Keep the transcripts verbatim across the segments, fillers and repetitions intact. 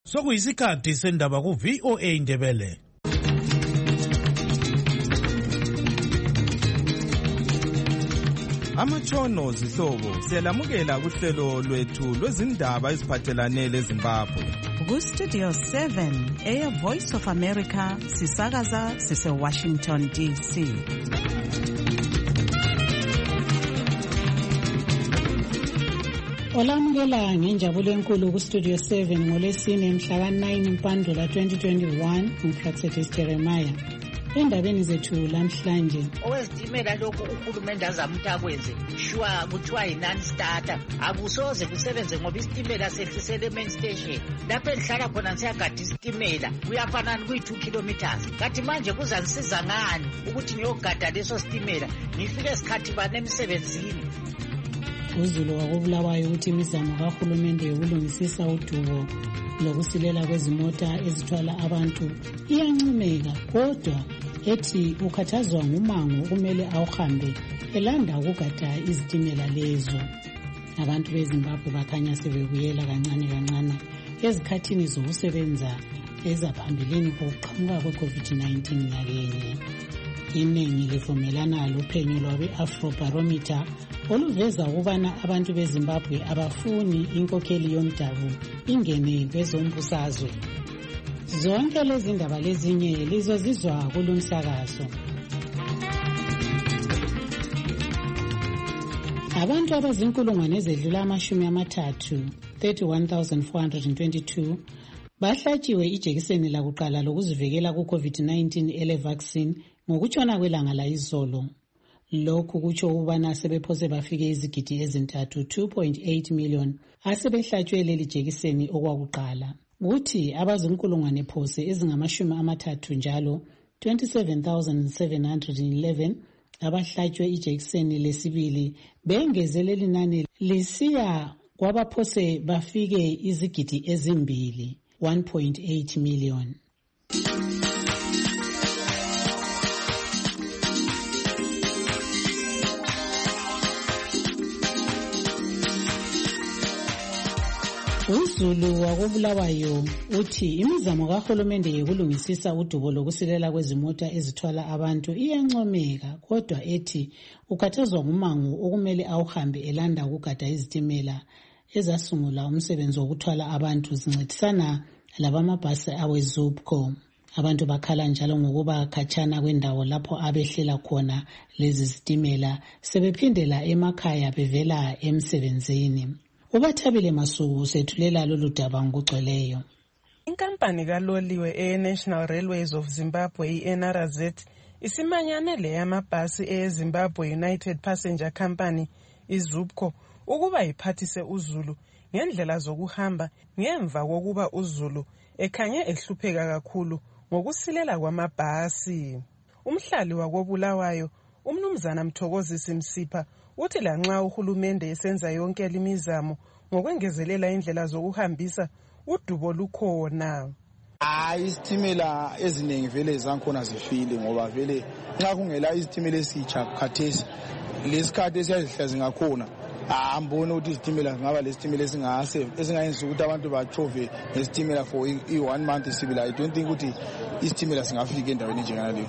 Sokuyisikhathi sendaba ku V O A Ndebele. Amatshono zihlobo siyalamukela kuhlelo lwethu lwezindaba eziphathelane leZimbabwe. Ku Studio seven, Air Voice of America, sisakaza sise Washington D C. Olamukela ngenjabulo enkulu ku Studio seven ngolesine mhla ka nine Mpandula twenty twenty-one uProfessor Jeremiah. Endabeni zethu lamhlanje owezitimela lokhu uhulumende azamutha kwenze shwa kuthiwa yi-non starter akusoze kusebenze ngoba isitimela sehlisele main station lapho endihlala khona ngisiyagada isitimela kuyafanana kuyi-two kilometers kanti manje kuzangisiza ngani ukuthi ngiyogada leso sitimela ngifike sikhathi bani emsebenzini. uZulu wakubulawayo ukuthi imizamo kahulumende yokulungisisa udubo lokusilela kwezimota ezithwala abantu iyancomeka, kodwa ethi ukhathazwa ngumango okumele awuhambe elanda ukugada izitimela lezo. Abantu beZimbabwe bakhanya sebebuyela kancane kancane ezikhathini zokusebenza ezaphambilini kokuqhamuka kwe-COVID nineteen nyakenye. Iningi livumelana lophenyo lwabe-Afrobarometer oluveza ukubana abantu beZimbabwe abafuni inkokheli yomdabu ingene kwezombusazwe. Zonke lezi ndaba lezinye lizozizwa kulumsakazo. Abantu abazinkulungwane ezedlula amashumi amathathu thirty-one thousand four hundred twenty-two bahlatshiwe ijekiseni lakuqala lokuzivikela ku-COVID nineteen ele vaccine ngokutshona kwelanga layizolo. Lokhu kutsho ukubana sebephose bafike izigidi ezintathu two point eight million asebehlatshwe leli jekiseni okwakuqala. Uthi abazinkulungwane phose ezingamashumi amathathu njalo twenty-seven thousand seven hundred eleven abahlatshwe ijekiseni lesibili bengezelela inani lisiya kwabaphose bafike izigidi ezimbili one point eight million. uZulu wakubulawayo uthi imizamo kahulumende yokulungisisa udubo lokusilela kwezimota ezithwala abantu iyancomeka, kodwa ethi ukhathazwa ngumango okumele awuhambe elanda ukugada izitimela ezasungula umsebenzi wokuthwala abantu zincedisana labamabhasi aweZUPCO. Abantu bakhala njalo ngokuba khatshana kwendawo lapho abehlela khona lezi zitimela sebephindela emakhaya bevela emsebenzini. Ubathabile Masuku sethulela lolu daba ngokugcweleyo. Inkampani kaloliwe e-National Railways of Zimbabwe i-N R Z isimanyane le yamabhasi e-Zimbabwe United Passenger Company i-ZUPCO ukuba iphathise uZulu ngendlela zokuhamba ngemva kokuba uZulu ekhanye ehlupheka kakhulu ngokusilela kwamabhasi. Umhlali wakobulawayo uMnumzana Mthokozisi Msipha uthi lanxa uhulumende esenza yonke limizamo ngokwengezelela indlela zokuhambisa udubo lukhona. Hayi isitimela eziningi vele zankhona zifile ngoba vele nxa kungela isitimela esitsha khathesi lesikhathi esiyazihlazi ngakhona ambone ukuthi isitimela ngaba lesitimela esingase esingayenza ukuthi abantu bachove ngesitimela for i-one month sibila. I don't think ukuthi isitimela singafika endaweni njengaleyo.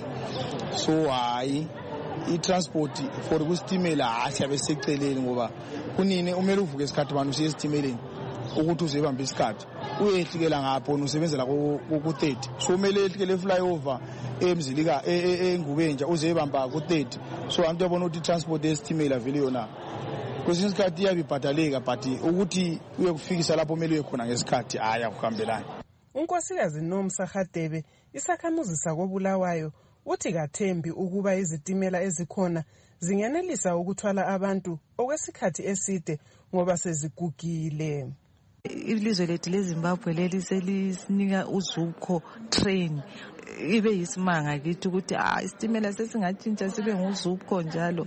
So hayi i-transport for kustimela asiyabe seceleni ngoba kunini umele uvuke isikhathi abantu usiye esitimeleni ukuthi uzebamba isikhathi uyehlikela ngapho usebenzela ku thirty, so umele ehlikele flyover emzilika engubenja uzebamba ku thirty. So abantu yabona ukuthi transport yesitimela vele yona kwesinye isikhathi iyabibhadaleka, but ukuthi uyekufikisa lapho umele uye khona ngesikhathi haya kuhambelana. uNkosikazi Nomsa Hadebe isakhamuzi sakobulawayo uthi kathembi ukuba izitimela ezikhona zingenelisa ukuthwala abantu okwesikhathi eside ngoba sezigugile. Ilizwe lethu leZimbabwe leli selisinika uZUPCO train ibe yisimanga kithi ukuthi ah isitimela sesingatshintsha sibe nguZUPCO njalo.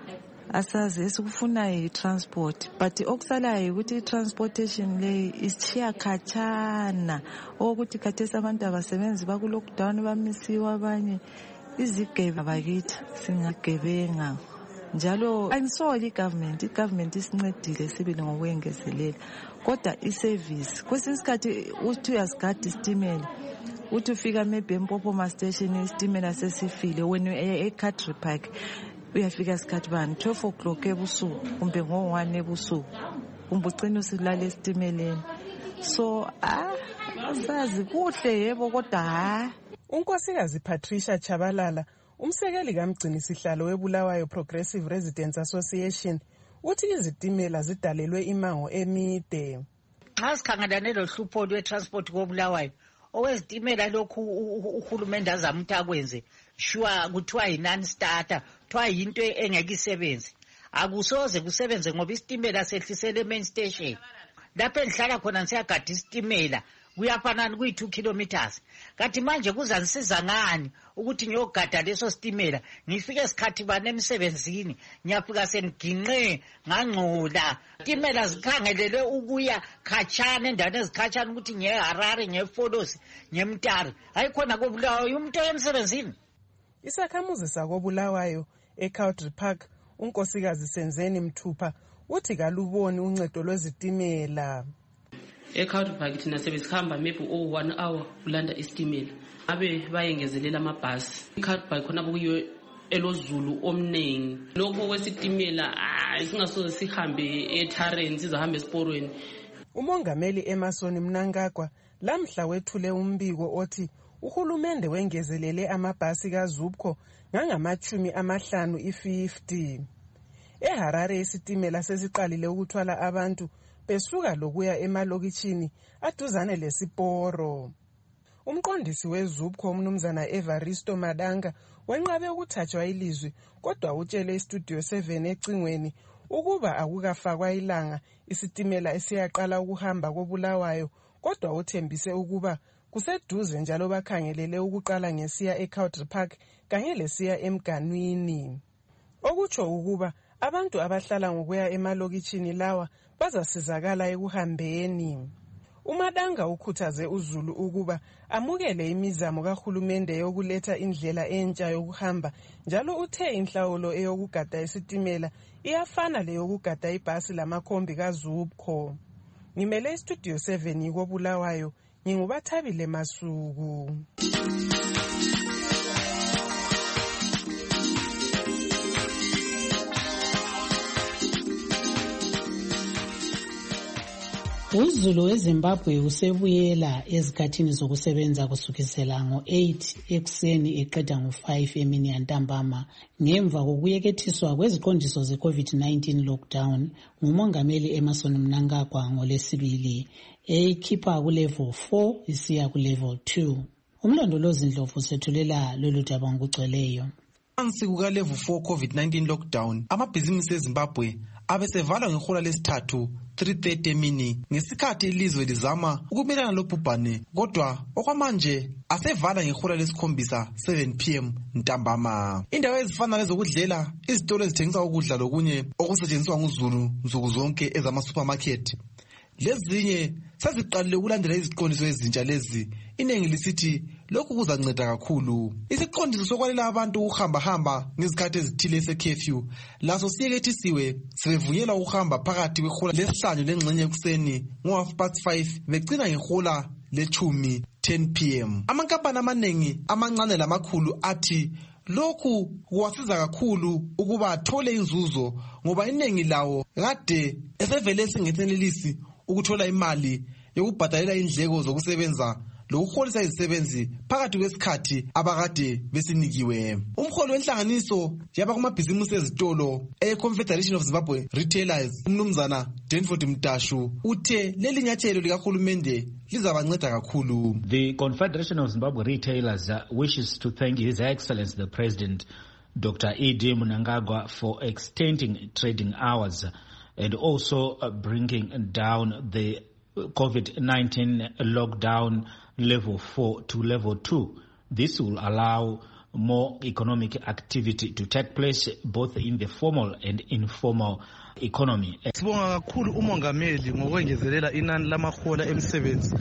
Asazi esikufunayo i-transport, but okusalayo ukuthi i-transportation le ishiya khatshana ukuthi khathesi abantu abasebenzi baku-lockdown bamisiwe abanye. Izigebe bakithi singagebenga njalo ayisoli igovernment igovernment isincedile sibili ngokwengezelela kodwa iservice kwesinye isikhathi uthi uyasigada isitimela uthi ufika maybe eMpopoma station isitimela sesifile wena eCountry Park uyafika isikhathi bani twelve o'clock ebusuku kumbe ngo one ebusuku kumbe ugcina usilala esitimeleni so ah asazi kuhle yebo kodwa ha. Unkosikazi Patricia Chabalala umsekeli kamgcini sihlalo weBulawayo Progressive Residents Association uthi izitimela zidalelwe imango emide. Xa sikhangelane lohlupho lwe-transport koBulawayo owezitimela lokhu uhulumende azama ukuthi akwenze sure kuthiwa yi-non-starter kuthiwa yinto engeke isebenze akusoze kusebenze ngoba isitimela sehlisele e-main station lapho engihlala khona siyagada isitimela kuyafanana kuyi-two kilometers kanti manje kuzanisiza ngani ukuthi ngiyogada leso sitimela ngifike esikhathi bani emsebenzini ngiyafika sengiginqe ngangcola isitimela zikhangelelwe ukuya khatshana endaweni ezikhatshana ukuthi ngiye-Harare ngiye-Folosi ngiye-Mtare hayi khona koBulawayo umuntu emsebenzini. Isakhamuzi sakoBulawayo eCountry Park unkosikazi Senzeni Mthupha uthi kaluboni uncedo lwezitimela. eCountry Park thina sebesihamba maybe oh one hour ulanda isitimela abe bayengezelela amabhasi. eCountry Park khona kuyiyo elozulu omningi lokho kwesitimela isingasoze sihambe eTareni sizohamba esiporweni. Umongameli Emerson Mnangagwa lamhla wethule umbiko othi uhulumende wengezelele amabhasi kaZUPCO ngangamachumi amahlanu i-fifty. eHarare isitimela sesiqalile ukuthwala abantu besuka lokuya emalokitshini aduzane lesiporo. Umqondisi weZUPCO umnumzana Evaristo Madanga wenqabe ukuthathwa ilizwi kodwa utshele iStudio seven ecingweni ukuba akukafakwa ilanga isitimela esiyaqala ukuhamba koBulawayo kodwa uthembise ukuba kuseduze njalo bakhangelele ukuqala ngesiya eCountry Park kanye lesiya eMganwini. Okutsho ukuba abantu abahlala ngokuya emalokitshini lawa bazasizakala ekuhambeni. uMadanga ukhuthaze uZulu ukuba amukele imizamo kahulumende yokuletha indlela entsha yokuhamba njalo uthe inhlawulo eyokugada isitimela iyafana leyokugada ibhasi lamakhombi kaZUPCO. Ngimele iStudio seven koBulawayo ngingubathabile Masuku. uZulu weZimbabwe usebuyela ezikhathini zokusebenza kusukisela ngo eight ekuseni eqeda ngo five emini yantambama ngemva kokuyekethiswa kweziqondiso ze-COVID nineteen lockdown ngumongameli Emerson Mnangagwa ngolesibili eyikhipha kulevel four isiya kulevel two. Umlondolozi Ndlovu sethulela lolu daba ngokugcweleyo. Phansi kuka-level four COVID nineteen lockdown amabhizinisi eZimbabwe abesevalwa ngehola lesithathu three thirty emini ngesikhathi ilizwe lizama ukumelana lobhubhane kodwa okwamanje asevala ngehola lesikhombisa seven p m ntambama. Indawo ezifana lezokudlela, izitolo ezithengisa ukudla lokunye okusetshenziswa nguZulu nsuku zonke ezama-supermarket lezinye seziqalile ukulandela iziqondiso ezintsha lezi. Iningi lisithi lokhu kuzanceda kakhulu. Isiqondiso sokwalela abantu ukuhamba-hamba ngezikhathi ezithile ese-curfew laso siyekethisiwe sebevunyelwa ukuhamba phakathi kwehola lesihlanu lengxenye ekuseni ngo-half past five begcina ngehola lechumi ten p m. Amankampani amaningi amancane lamakhulu athi lokhu kuwasiza kakhulu ukuba athole inzuzo ngoba iningi lawo kade esevele singenelisi ukuthola imali yokubhadalela indleko zokusebenza lokuholisa izisebenzi phakathi kwesikhathi abakade besinikiwe. Umholi wenhlanganiso yaba kumabhizinisi ezitolo e-Confederation of Zimbabwe Retailers umnumzana Denford Mtashu uthe leli nyathelo likahulumende lizabanceda kakhulu. The Confederation of Zimbabwe Retailers uh, wishes to thank His Excellency the President Doctor E D Mnangagwa for extending trading hours and also uh, bringing down the COVID nineteen lockdown level four to level two. This will allow more economic activity to take place both in the formal and informal economy. Sibonga kakhulu umongameli ngokwengezelela inani lamahola emsebenzi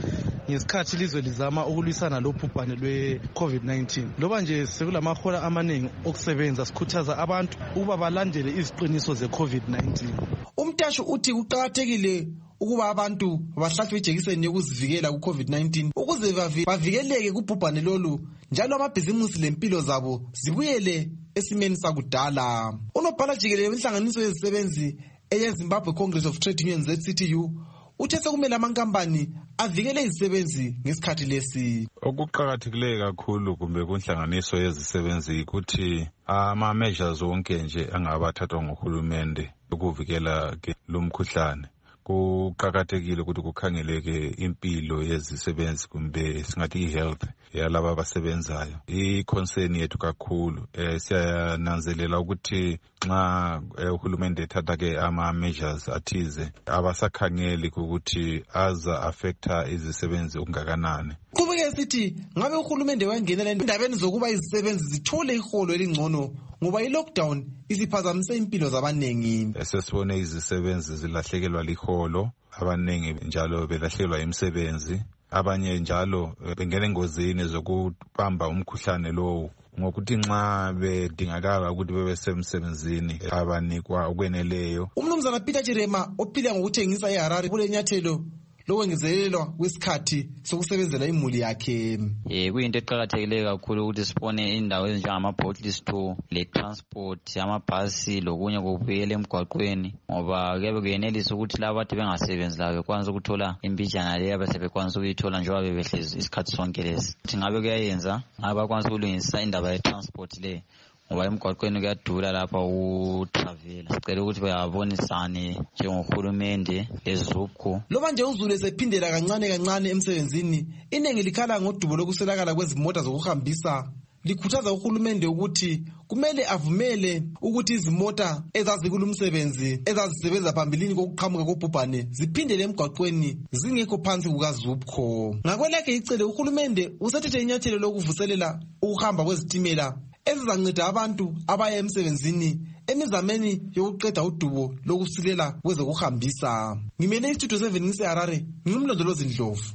ngesikhathi ilizwe lizama ukulwisana lobhubhane lwe-covid nineteen. Loba nje sekulamahola amaningi okusebenza sikhuthaza abantu ukuba balandele iziqiniso ze-covid nineteen. Umtasho uthi kuqakathekile ukuba abantu bahlatshwe ijekiseni yokuzivikela ku-covid nineteen ukuze bavikeleke kubhubhane lolu njalo amabhizimusi lempilo zabo zibuyele esimeni sakudala. Unobhala jikelele wenhlanganiso yezisebenzi eyeZimbabwe Congress of Trade Unions Z C T U uthe sekumele amankampani avikele izisebenzi ngesikhathi lesi. Okuqakathekileyo kakhulu kumbe kunhlanganiso yezisebenzi ukuthi ama measures wonke nje angabathathwa nguhulumende ukuvikela lo mkhuhlane. Kuqakathekile ukuthi kukhangeleke impilo yezisebenzi kumbe singathi i-health yalabo abasebenzayo. I-concern yethu kakhulu eh, siyananzelela ukuthi nxa uhulumende ethatha ke ama-measures athize abasakhangeli ukuthi aza affecta izisebenzi okungakanani. Kubike sithi ngabe uhulumende wangenela endabeni zokuba izisebenzi zithole iholo elingcono ngoba i-lockdown isiphazamise impilo zabanengi. Sesibone izisebenzi zilahlekelwa liholo, abanengi njalo belahlekelwa imisebenzi, abanye njalo bengena engozini zokubamba umkhuhlane lowo ngokuthi nxa bedingakala ukuthi bebe semsebenzini abanikwa okweneleyo. Umnumzana Peter Chirema ophila ngokuthengisa eHarare kule nyathelo lokwengezelelwa kwesikhathi sokusebenzela imuli yakhe. Eh kuyinto eqhakathekileyo kakhulu ukuthi sibone indawo ezinjengama bottle store le transport amabhasi lokunye kubuyele emgwaqweni ngoba kuyabe kuyenelisa ukuthi labo bathi bengasebenzi lawo bekwanisa ukuthola imbijana leyo abasebekwanisa ukuyithola njengoba bebehlezi isikhathi sonke lesi. Ukuthi ngabe kuyayenza ngabe bakwanisa ukulungisa indaba ye transport le ngoba emgwaqweni kuyadula lapha utravel. Sicela ukuthi bayabonisane njengohulumende lezupco. Loba nje uZulu esephindela kancane kancane emsebenzini, inengi likhala ngodubo lokuselakala kwezimota zokuhambisa. Likhuthaza uhulumende ukuthi kumele avumele ukuthi izimota ezazikulumsebenzi ezazisebenza phambilini kokuqhamuka kobhubhane ziphindele emgwaqweni zingekho phansi kukazupco. Ngakwelakhe icele uhulumende usethethe inyathelo lokuvuselela ukuhamba kwezitimela ezizanceda abantu abaya emsebenzini emizameni yokuqeda udubo lokusilela kwezokuhambisa. Ngimele istudio seven ngiseHarare, ngimlondolozi Ndlovu.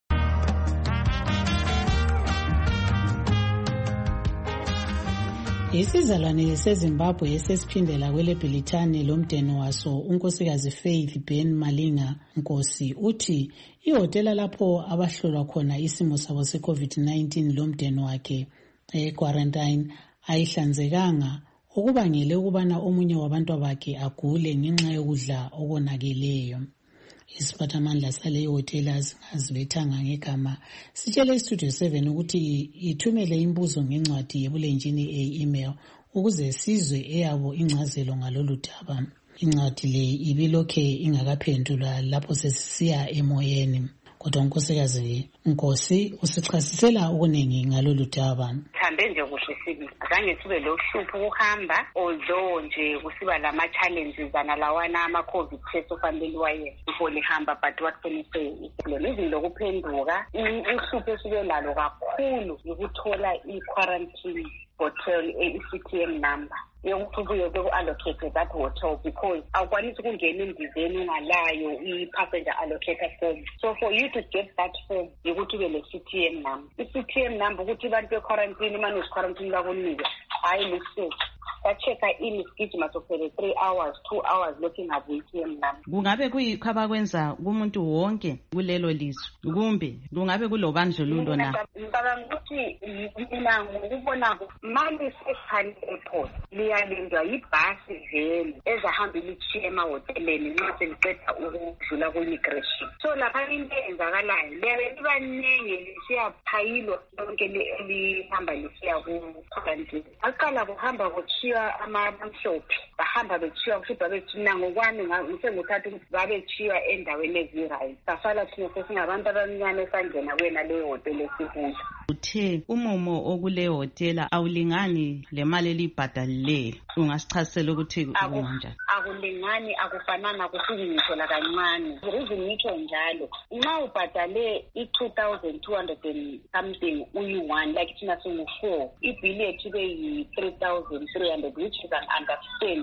Isizalwane seZimbabwe esesiphindela kwele Bhilithane lomdeni waso unkosikazi Faith Ben Malinga Nkosi uthi ihotela lapho abahlolwa khona isimo sabo se-covid nineteen lomdeni wakhe e-quarantine ayihlanzekanga okubangele ukubana omunye wabantu bakhe agule ngenxa yokudla okonakeleyo. Isiphathamandla saleyo hotela singazibethanga ngegama sitshele istudio seven ukuthi ithumele imbuzo ngencwadi yebulenjini e-email ukuze sizwe eyabo incazelo ngalolu daba. Incwadi le ibilokhe ingakaphendulwa lapho sesisiya emoyeni. Kodwa unkosikazi Nkosi usichasisela ukuningi ngalolu daba. Thambe nje kuhle sibi. Azange sibe lohlupho ukuhamba although nje kusiba lama challenges analawana ama covid test ofanele waye ufole hamba but what can you say izinto lokuphenduka uhlupho sibe lalo kakhulu ukuthola i-quarantine hotel e-C T M number. Yokuthi ubuye beku-allocate that hotel because awukwanisi ukungena endizeni ungalayo i-passenger allocator form. So for you to get that form yokuthi ube le-C T M number. I-C T M number ukuthi abantu be-quarantine imane uzi-quarantine bakunike hayi listen bachecka in isigijima sokuphele three hours two hours looking at the C T M number. Kungabe kuyikho abakwenza kumuntu wonke kulelo lizwe kumbe kungabe kulobandlululo na? Ngicabanga ukuthi mina ngikubona manje sekhali airport liyalindwa yibhasi vele ezahamba ilitshiya emahoteleni nxa seliqeda ukudlula ku-immigration. So lapha into eyenzakalayo liyabe libaningi lisiyaphayilwa lonke elihamba lisiya ku-quarantine. Aqala kuhamba kuthiwa amamhlophe bahamba bethiwa kushuba bethi mina ngokwami ngisenguthatha ukuthi babethiwa endaweni ezirayi sasala thina sesingabantu abancane esangena kwena leyo hotela esikuyo. Uthe umumo okule hotela awulingani le mali elibhadalileyo ungasichasisela ukuthi kunjani? Akulingani, akufanana, kusuki ngitho la kancane. Ukuze ngitsho njalo nxa ubhadale i-two thousand two hundred and something uyi-one like thina singu-four ibhili yethu ibe yi-three thousand three hundred which is an understand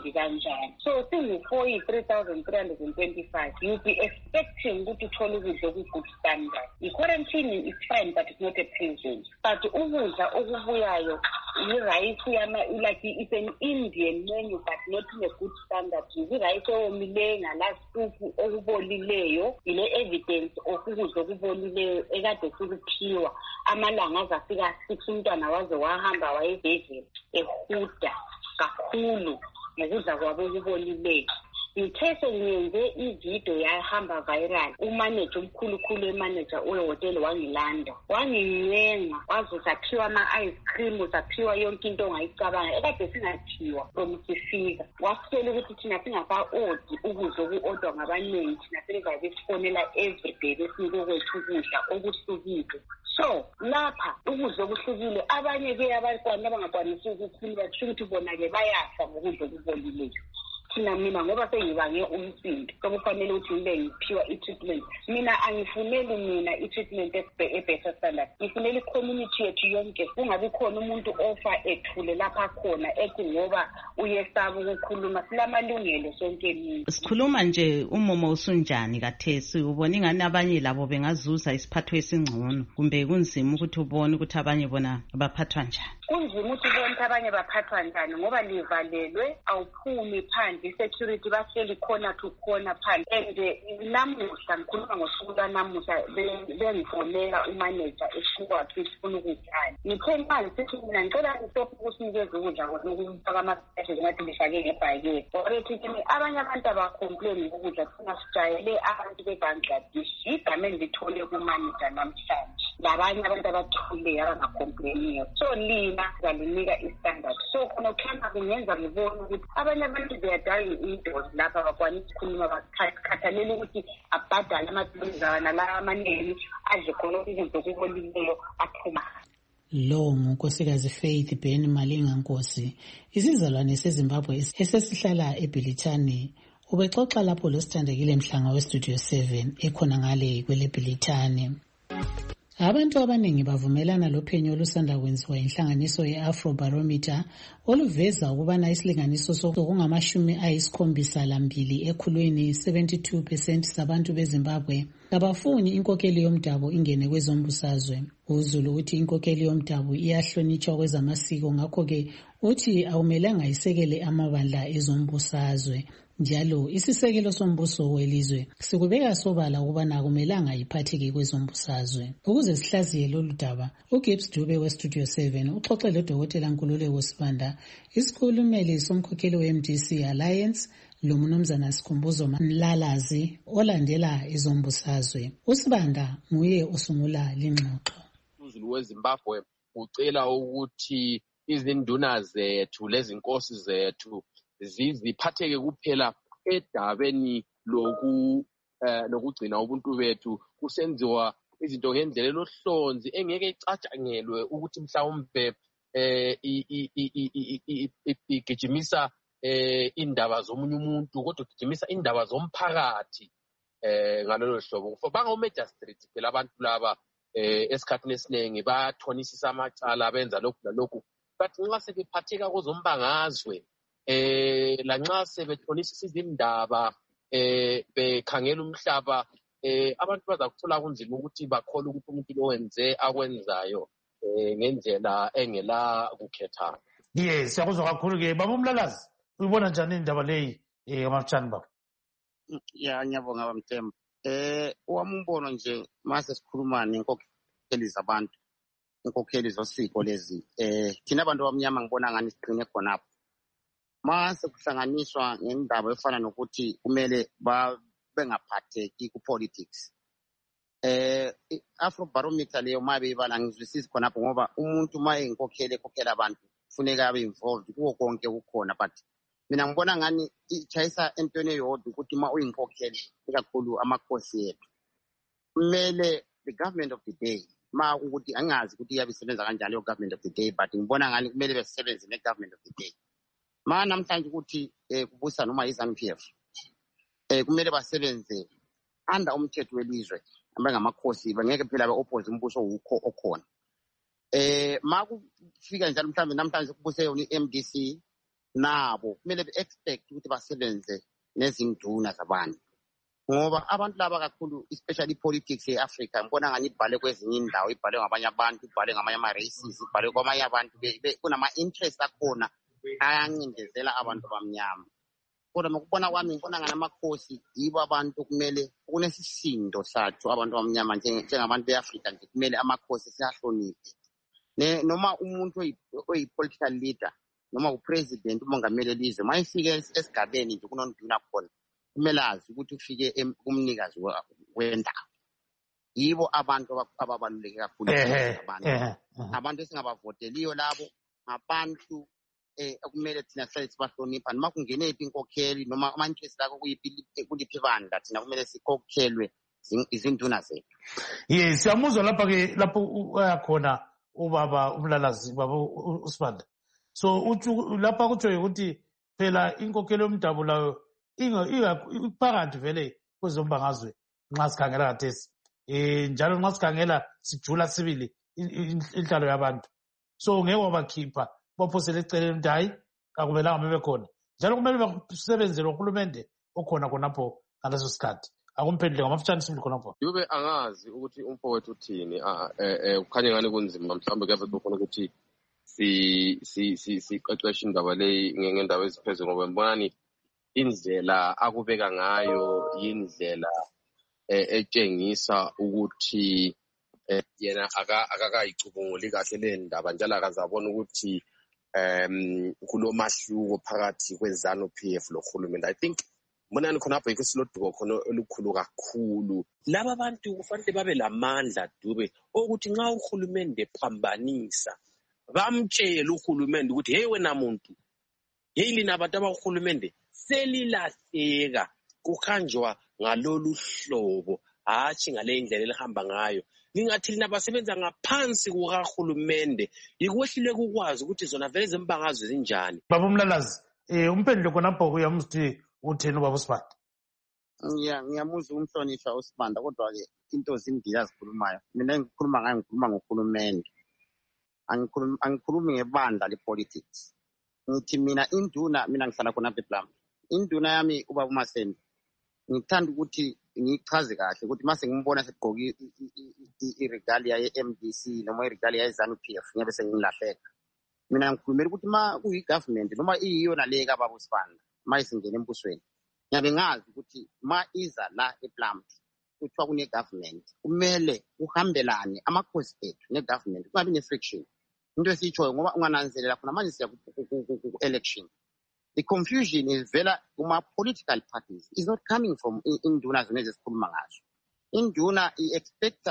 abafundi kanjani. So singu-four three thousand three hundred twenty-five, you'll be expecting ukuthi uthole ukudla oku-good standard. I-quarantine is fine, but it's not a prison. But ukudla okubuyayo i-rice yama like it's an Indian menu but not in a good standard. I-rice ewomileyo ngalasuphu okubolileyo, ile evidence of ukudla okubolileyo ekade sikuphiwa amalanga aze afika six umntwana waze wahamba wayebhedlela ehuda kakhulu ngokudla kwabo okubolileyo. Ngithe ngiyenze ividiyo yahamba viral, umanager omkhulukhulu emanager wehoteli wangilanda wangincenga waze saphiwa ama-ice cream saphiwa yonke into ongayicabanga ekade singathiwa from sifika. Wasitshela ukuthi thina singaka-odi ukudla oku-odwa ngabaningi, thina selivabe sifonela everyday besinike kwethu ukudla okuhlukile. So lapha ukudla okuhlukile abanye-ke abantwana abangakwanisi ukukhulu basho ukuthi bona-ke bayafa ngokudla okubolileyo. Thina mina ngoba sengibange umsindo sokufanele ukuthi ngibe ngiphiwa i-treatment. Mina angifuneli mina i-treatment e-better standard, ngifunela i-community yethu yonke kungabi khona umuntu ofa ethule lapha khona ethi ngoba uyesaba ukukhuluma. Silamalungelo sonke mina. Sikhuluma nje umomo usunjani kathesi, ubona ingani abanye labo bengazuza isiphatho esingcono kumbe kunzima ukuthi ubone ukuthi abanye bona baphathwa njani? Kunzima ukuthi ubone ukuthi abanye baphathwa njani ngoba livalelwe, awuphumi phandle, i-security bahleli khona to khona phandle. And namuhla ngikhuluma ngosuku lwanamuhla bengifonela umanager eshukwakhe sifuna ukudlala. Ngithe manje sithi mina ngicela ngistophe ukusinikeza ukudla ngokufaka ama-special ngathi ngifake ngebhayikeni. Orethi kimi abanye abantu abacomplain ukudla thina sijayele abantu be-Bangladesh, igama engithole kumanager namhlanje labanye abantu abathule abangacomplainiyo. So lina zalinika i-standard. So khona kuhlanga kungenza ngibone ukuthi abanye abantu beyadala indoda lapha bakwanisa ukukhuluma bakhathalele ukuthi abhadale amabhilizana la amaneni adle khona ukudla okubolileyo aphuma. Lo ngunkosikazi Faith Ben Malinga Nkosi, isizalwane seZimbabwe esesihlala eBhilitane. Ubexoxa lapho losithandekile Mhlanga weStudio seven ekhona ngale kweleBhilitane. Abantu abaningi bavumelana lophenyo olusanda kwenziwa inhlanganiso ye-Afrobarometer oluveza ukubana isilinganiso sokungamashumi ayisikhombisa lambili ekhulwini seventy-two percent sabantu beZimbabwe abafuni inkokeli yomdabu ingene kwezombusazwe. UZulu uthi inkokeli yomdabu iyahlonitshwa kwezamasiko, ngakho-ke uthi awumelanga isekele amabandla ezombusazwe. Njalo isisekelo sombuso welizwe sikubeka sobala ukubana akumelanga iphatheke kwezombusazwe. Ukuze sihlaziye lolu daba, uGibbs Dube weStudio seven uxoxe loDokotela Nkululeko Sibanda, isikhulumeli somkhokheli we-M D C Alliance, loMnumzana Sikhumbuzo Mlalazi olandela izombusazwe. USibanda nguye osungula lengxoxo. UZulu weZimbabwe ucela ukuthi izinduna zethu lezinkosi zethu ziphatheke kuphela edabeni loku lokugcina ubuntu bethu, kusenziwa izinto ngendlela elohlonzi engeke icatshangelwe ukuthi mhlawumbe igijimisa indaba zomunye umuntu kodwa igijimisa indaba zomphakathi ngalolo hlobo. Bango-magistrate phela abantu laba esikhathini esiningi bathonisisa amacala benza lokhu lalokhu, but nxa sebephatheka kozombangazwe eh lanxa sebethonisisa izindaba eh bekhangela umhlaba eh abantu bazakuthola kunzima ukuthi bakholwe ukuthi umuntu lowenze akwenzayo eh ngendlela engela kukhethana. Yes, siyakuzwa kakhulu ke baba Mlalazi, uyibona njani indaba leyi eh amafutshane baba? Ya ngiyabonga bamthembu. Eh owambono nje mase sikhuluma nenkokheli zabantu, inkokheli zosiko lezi eh thina abantu abamnyama ngibona ngani siqine khona apho. Mase kuhlanganiswa ngendaba efana nokuthi kumele bengaphatheki ku-politics. Eh Afrobarometer leyo mabe ibala ngizwisisi khona apho ngoba umuntu uma enkokhele ekhokhela abantu kufuneka abe involved kuwo konke ukukhona, but mina ngibona ngani ichayisa entweni eyodwa ukuthi uma uyinkokheli ikakhulu amakhosi yethu kumele the government of the day ma ukuthi angazi ukuthi iyabe isebenza kanjani yo government of the day, but ngibona ngani kumele besebenze ne government of the day. Ma namhlanje ukuthi kubusa noma izanu P F eh kumele basebenze under umthetho welizwe abangamakhosi, bangeke phela be-oppose umbuso ukho okhona. Eh ma kufika njalo mhlawumbe namhlanje kubuse yona i-M D C nabo kumele be-expect ukuthi basebenze nezinduna zabantu ngoba abantu laba kakhulu especially politics e-Africa ngibona ngani ibhale kwezinye indawo ibhale ngabanye abantu ibhale ngamanye ama-races ibhale kwamanye abantu kunama-interest akhona ayancindezela abantu abamnyama kodwa ngokubona kwami ngibona ngani amakhosi yibo abantu kumele kunesisindo sathu abantu abamnyama njengabantu be-Afrika nje kumele amakhosi siyahloniphe noma umuntu oyi-political leader noma upresident umongameli elizwe uma efike esigabeni nje kunonduna khona kumele azi ukuthi ufike kumnikazi wendawo yibo abantu ababaluleke kakhulu abantu abantu esingabavoteliyo labo ngabantu kumele thina sihlale sibahlonipha noma kungenephi inkokheli noma ama-interest akho kuliphi ibandla thina kumele sikhokhelwe izinduna zethu. Yes, siyamuzwa lapha-ke lapho uyakhona ubaba uMlalazi baba uSibanda. So uthi lapha kutsho ukuthi phela inkokhelo yomdabu layo iphakathi vele kwezombangazwe nxa sikhangela kathesi eh njalo nxa sikhangela sijula sibili inhlalo yabantu so ngeke wabakhipha baphosele eceleni ukuthi hayi akumelanga bebe khona njalo kumele basebenzele uhulumende okhona khonapho ngaleso sikhathi akumphendule ngamafutshane sibili khonapho. Yube angazi ukuthi umfowethu uthini eh kukhanye ngani kunzima mhlawumbe kuyave khona ukuthi si si si siqeqesha indaba leyi ngendaba eziphezulu ngoba mbonani indlela akubeka ngayo indlela etshengisa ukuthi yena akakayicubunguli kahle le ndaba njalo akazabona ukuthi um kulomahluko phakathi kweZANU-P F lohulumende. I think mbonani khonapho yikho siloduko khona olukhulu kakhulu laba bantu kufanele babe lamandla Dube ukuthi nxa uhulumende phambanisa bamtshela uhulumende ukuthi hey wena muntu hey lina abantu abahulumende selilahleka kuhanjwa ngalolu hlobo hathi ngale indlela elihamba ngayo lingathi lina basebenza ngaphansi kukahulumende ikwehlile ukwazi ukuthi zona vele zembangazwe zinjani. Baba uMlalazi eh umphendule khonapho uyamthi utheni ubaba uSibanda? Ngiya ngiyamuzwa umhlonishwa uSibanda kodwa ke into zimbili azikhulumayo mina ngikhuluma ngayo ngikhuluma ngohulumende angikhulumi angikhulumi ngebandla lepolitics ngithi mina induna mina ngihlala khona ePlum induna yami ubaba uMasembe ngithanda ukuthi ngichaze kahle ukuthi mase ngimbona segqoka iregalia ye-M D C noma iregalia ye-ZANU-P F ngiyabe sengilahleka mina ngikhulumela ukuthi ma kuyi-government noma iyiyo nale kababa uSibanda ma isingena embusweni ngiyabe ngazi ukuthi ma iza la ePlum kuthiwa kune-government kumele uhambelane amakhosi ethu ne-government kungabi ne-friction into esiyitshoyo ngoba ungananzelela khona manje siya ku-election. The confusion is vela kuma-political parties is not coming from induna zona ezisikhuluma ngazo. Induna i-expecta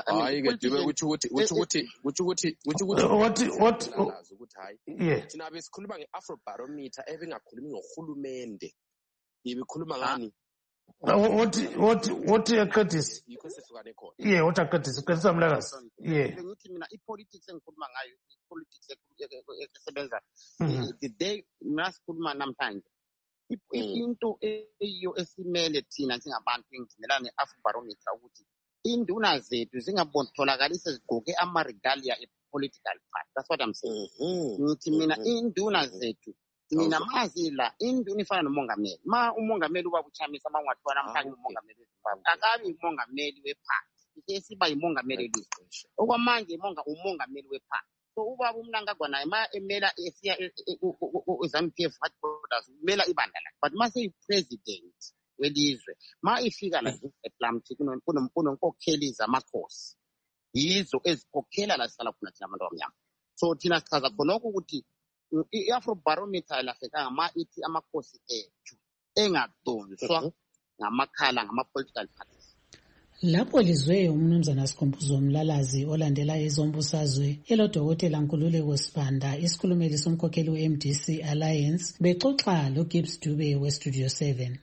thina besikhuluma nge-Afrobarometer ebengakhulumi ngohulumende ibikhuluma ngani what what what Curtis yeah what Curtis Curtis Mlalazi yeah ngithi mina i-politics engikhuluma ngayo i-politics esebenza the day masikhuluma namhlanje into eyiyo esimele thina singabantu engimelana ne-Afrobarometer ukuthi induna zethu zingabotholakali sezigqoke ama-regalia e-political party. That's what I'm saying. Ngithi mina induna zethu mina mazila induna ifana nomongameli ma umongameli uba kuchamisa ma ungathiwa namhlanje umongameli weZimbabwe akabi umongameli weparty esiba yimongameli elizwe okwamanje imonga umongameli weparty so ubaba uMnangagwa naye ma emela esiya eZANU-P F headquarters umela ibandla lakhe but ma seyi-president welizwe ma ifika la ePlum kunonkokheli zamakhosi yizo ezikhokhela la sihlala khona thina abantu abamnyama so thina sichaza khonokho ukuthi i-Afrobarometer lahlekanga ma ithi amakhosi ethu engadonswa ngamakhala ngama-political parties. Lapho lizwe umnumzana Sikhumbuzo Mlalazi olandela ezombusazwe elodokotela Nkululeko Sibanda isikhulumeli somkhokheli we-M D C Alliance bexoxa loGibbs Dube we-Studio seven.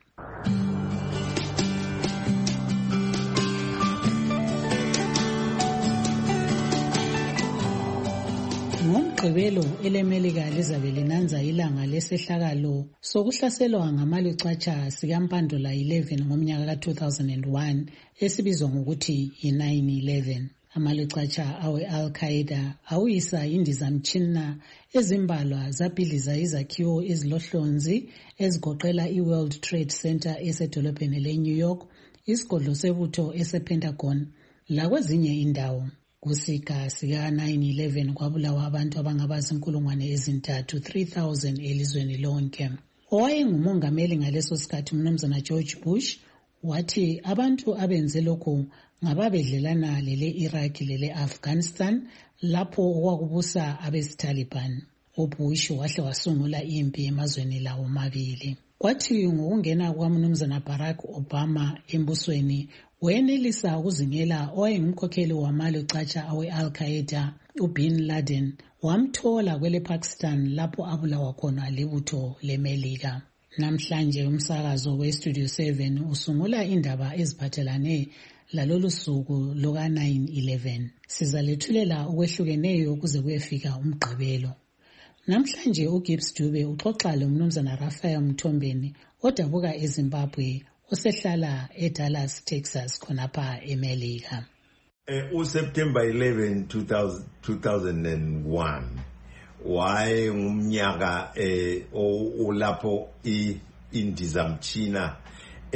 Ngomgqibelo elemelika lizabe linanza ilanga lesehlakalo sokuhlaselwa ngamalucatsha sikaMpandula eleven ngomnyaka ka two thousand one esibizwa ngokuthi yi nine eleven. Amalucatsha awe-Al-Qaeda awuyisa indizamtshina ezimbalwa zabhidliza izakhiwo ezilohlonzi ezigoqela i-World Trade Center esedolobheni le-New York, isigodlo sebutho ese-Pentagon lakwezinye indawo. Kusika sika nine eleven kwabulawa abantu abangaba zinkulungwane ezintathu three thousand elizweni lonke. Owayengumongameli ngaleso sikhathi umnumzana George Bush wathi abantu abenze lokhu ngababedlelana lele Iraq lele Afghanistan lapho okwakubusa abesi-Taliban. UBush wahle wasungula impi emazweni lawo mabili. Kwathi ngokungena kwamnumzana Barack Obama embusweni wenelisa ukuzingela owayengumkhokheli wamalucatsha awe-Al-Qaeda uBin Laden, wamthola kwele Pakistan lapho abulawa khona libutho leMelika. Namhlanje umsakazo weStudio seven usungula indaba eziphathelane lalolu suku luka nine eleven. Sizalethulela ukwehlukeneyo kuze kuyefika umgqibelo. Namhlanje uGibbs Dube uxoxa lomnumzana Raphael Mthombeni odabuka eZimbabwe osehlala eDallas, Texas khonapha eMelika. Uh, uSeptember eleventh two thousand one waye ngumnyaka eh olapho indizamtshina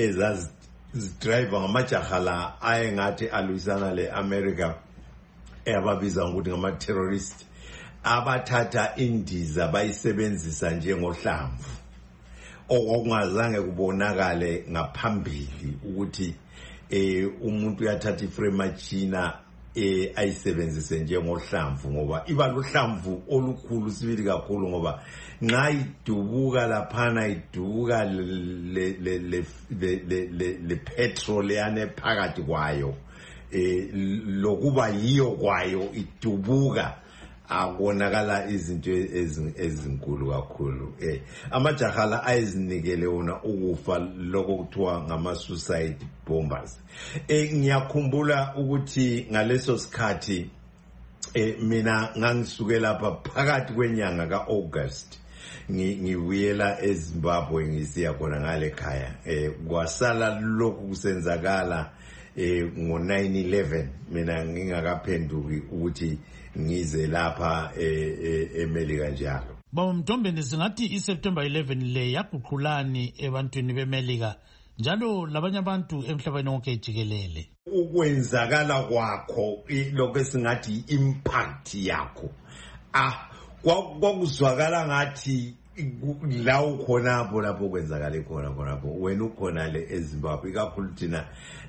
ezazidriver ngamajaha la ayengathi alwisana leAmerica eyababiza ngokuthi ngama-terrorist abathatha indiza bayisebenzisa njengohlamvu okungazange kubonakale ngaphambili ukuthi eh umuntu uyathatha ifremachina eh ayisebenzise njengohlamvu ngoba iba lohlamvu olukhulu sibili kakhulu ngoba nxa idubuka laphana idubuka le le le le le petrol yane phakathi kwayo eh lokuba yiyo kwayo idubuka abonakala izinto ezinkulu kakhulu. eh amajaha la ayizinikele wona ukufa lokho kuthiwa ngama suicide bombers. eh ngiyakhumbula ukuthi ngaleso sikhathi eh mina ngangisuke lapha phakathi kwenyanga kaAugust ngibuyela eZimbabwe ngisiya khona ngale khaya. eh kwasala lokhu kusenzakala eh ngo nine eleven mina ngingakaphenduki ukuthi ngize lapha eMelika njalo. Baba Mthombeni, singathi iSeptember eleven le yaguqulani ebantwini beMelika njalo labanye abantu emhlabeni wonke jikelele? Ukwenzakala kwakho lokho esingathi impact yakho ah kwakuzwakala ngathi la ukhonapho lapho kwenzakala khona khonapho wena ukhona le eZimbabwe kakhulu thina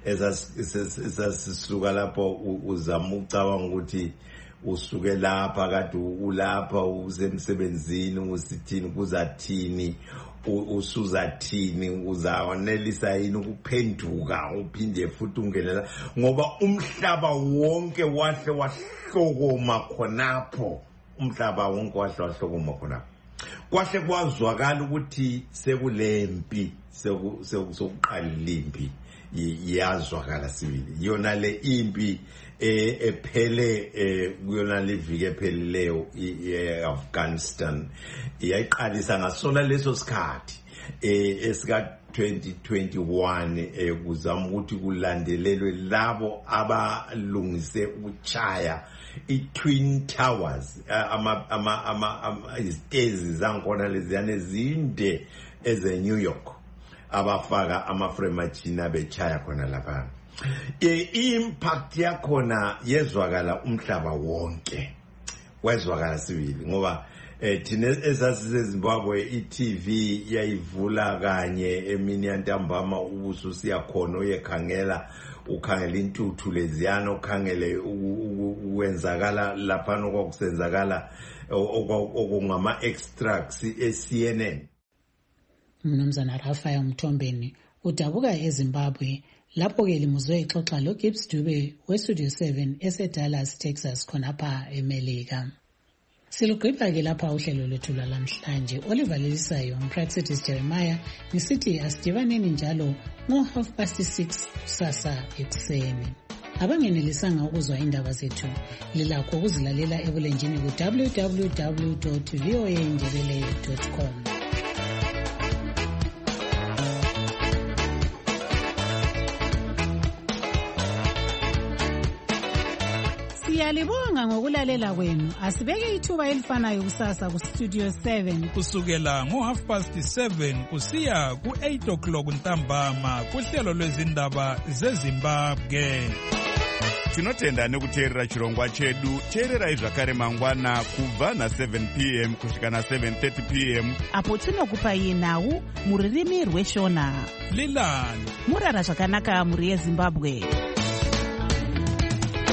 esasisuka lapho uzama ucabanga ukuthi usuke lapha kade ulapha usemsebenzini usithini kuzathini usuzathini uzawanelisa yini ukuphenduka uphinde futhi ungelela ngoba umhlaba wonke wahle wahlokoma khonapho umhlaba wonke wahle wahlokoma khonapho kwahle kwazwakala ukuthi sekulempi sekuqala impi yazwakala sibili yona le impi ephele kuyona le viki ephelileyo eAfghanistan yayiqalisa ngasona leso sikhathi esika twenty twenty-one kuzama ukuthi kulandelelwe labo abalungise ukuchaya i-Twin Towers ama ama ama izitezi zankona leziyane zinde eze New York abafaka ama-fremachina bechaya khona lapha. I-impact yakhona yezwakala umhlaba wonke wezwakala sibili ngoba eh thina esasiseZimbabwe i-T V yayivula kanye emini yantambama ubuso siyakhona uyekhangela ukhangela intuthu leziyana ukhangele ukwenzakala lapha okwakusenzakala okungama extracts e-C N N. Mnumzana Raphael Mthombeni udabuka eZimbabwe lapho ke limuzwe ixoxa lo Gibbs Dube weStudio seven eseDallas, Texas khonapha eMelika. Silugqiba ke lapha uhlelo lwethu lamhlanje. Oliver Lelisayo umpraxitis Jeremiah nisithi asidibaneni njalo ngo half past six kusasa ekuseni. Abangenelisanga ukuzwa indaba zethu lilakho ukuzilalela ebulenjini ku w w w dot voa ndebele dot com. Siyalibonga ngokulalela kwenu. Asibeke ithuba elifanayo kusasa ku Studio seven. Kusukela ngo half past seven kusiya ku eight o'clock ntambama kuhlelo lwezindaba zeZimbabwe. Tinotenda nekuteerera chirongwa chedu. Teererai zvakare mangwana kubva na seven p m kusvika na seven thirty p m apo tinokupai nhau muririmi rweshona. Lilani murara zvakanaka muri yeZimbabwe.